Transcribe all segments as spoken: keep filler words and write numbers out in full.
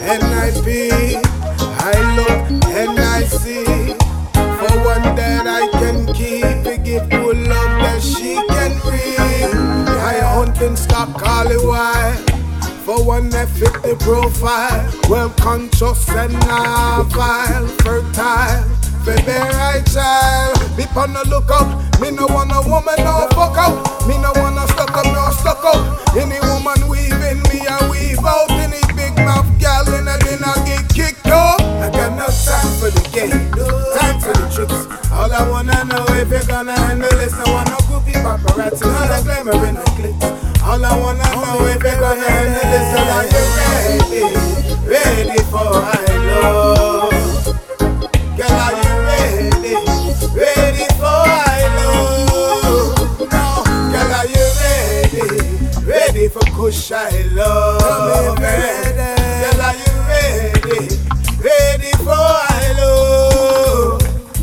N I P, I look, N I C. For one that I can keep, to give good love that she can read. I hunting stock all the while, for one that fit the profile. Well conscious and not vile, fertile, for the right child. Be on the lookout, me no want a woman no fuck out. Me no want to stuck up, no stuck out. Any woman weaving me, I weave out. Any big mouth gal in a dinner get kicked out. I got no time for the game, time for the tricks. All I wanna know if you're gonna handle this. I wanna groupie paparazzi, not a glamour in the clips. All I wanna know if you're gonna handle this. Are you ready, ready for I love? Girl, are you ready, ready for I love? No, girl, are you ready, ready for Kush I love? Girl, are you ready, ready for I love?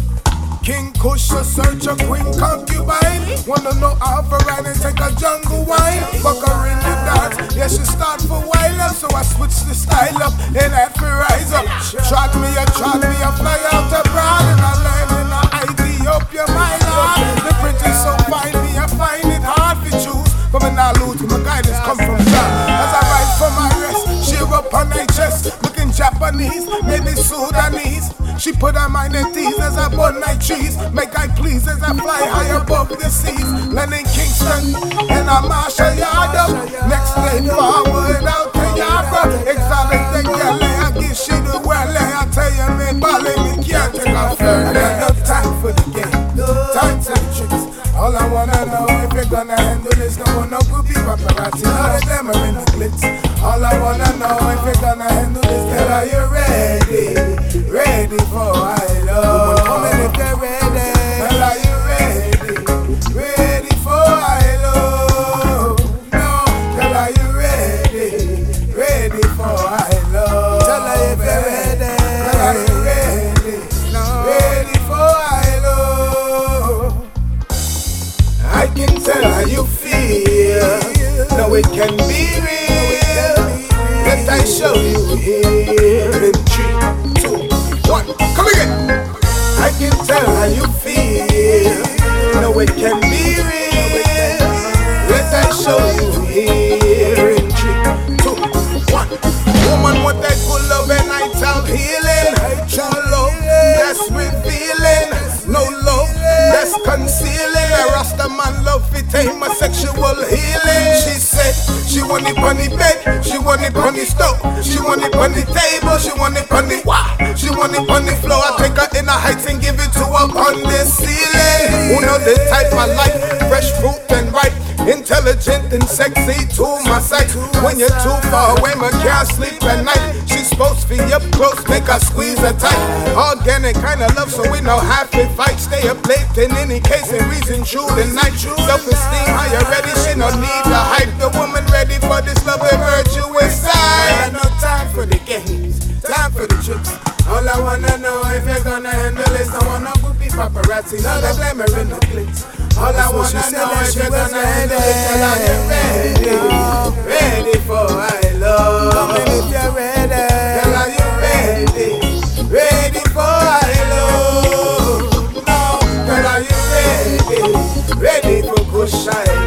King Kush, a search a queen concubine. Wanna know how to ride and take a jungle wine. Fuck her in the dance, yeah she start for wild up. So I switch the style up and had to rise up. Trot me, I trot me, I fly out abroad. And I land in Ethiopia, my lord. The print is so fine, me I find it hard to choose. But me not lose, my guidance come from God. As I ride for my rest, she up on her chest. Looking Japanese, maybe Sudanese. She put her mind at ease as I burn my trees. Make I please as I fly high above the seas. Landing Kingston and I'm Marshall Yard. Next day forward out to Yarborough. Exotic the girl, I give she the well. I tell you me, balling me can't take off further. No time for the game, time for the tricks. All I wanna know if you're gonna handle this. No one no groupie paparazzi, all the glamour in the glitz. All I wanna know if you're gonna handle this. Girl, are you ready, ready for I love? Come in if you're ready. Girl, are you ready, ready for I love? No, girl, are you ready, ready for I love? Tell her if you're ready. Girl, are you ready, ready for I love? I can tell how you feel. No, it can be real. Let I show you here in three, two, one. Come again. I can tell how you feel. No, it can be real. Let I show you here in three, two, one. Woman, what that good love and night out healing. True love, that's revealing. No love, that's concealing. A Rasta man love it ain't my sexual healing. She said she want it on the bed, she want it on the stove, she want it on the table, she want it on the wall, she want it on the floor. I take her in the heights and give it to her on the ceiling. Who know the type I like? Fresh fruit and ripe, intelligent and sexy to my sight. When you're too far away, I can't sleep at night. She's supposed to be up close, make her squeeze her tight. Organic kind of love, so we know how to fight. Stay up late in any case and reason true tonight. Self-esteem, how you ready? She no need to hype. The woman ready for this love and virtue inside. No time for the games, time for the tricks. All I wanna know if you're gonna handle this. I wanna groupie paparazzi, not the glamour in the glitz. All I wanna know if you're gonna handle this. Girl, are you ready, ready for I love? Come in if you're ready. Girl, are you ready, ready for I love? No, girl, are you ready, ready for Kush I love?